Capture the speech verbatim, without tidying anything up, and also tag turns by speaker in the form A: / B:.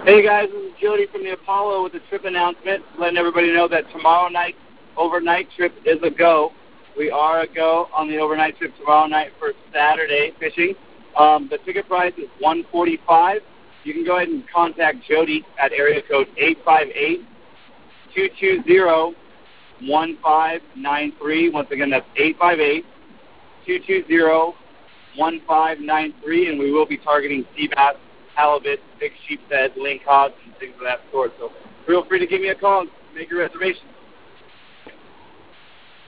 A: Hey guys, this is Jody from the Apollo with the trip announcement, letting everybody know that tomorrow night overnight trip is a go. We are a go on the overnight trip tomorrow night for Saturday fishing. Um, the ticket price is one hundred forty-five dollars. You can go ahead and contact Jody at area code eight five eight, two two zero, one five nine three. Once again, that's eight five eight, two two zero, one five nine three, and we will be targeting sea bass, halibut, big sheep's head, lingcod, and things of that sort. So feel free to give me a call and make your reservation.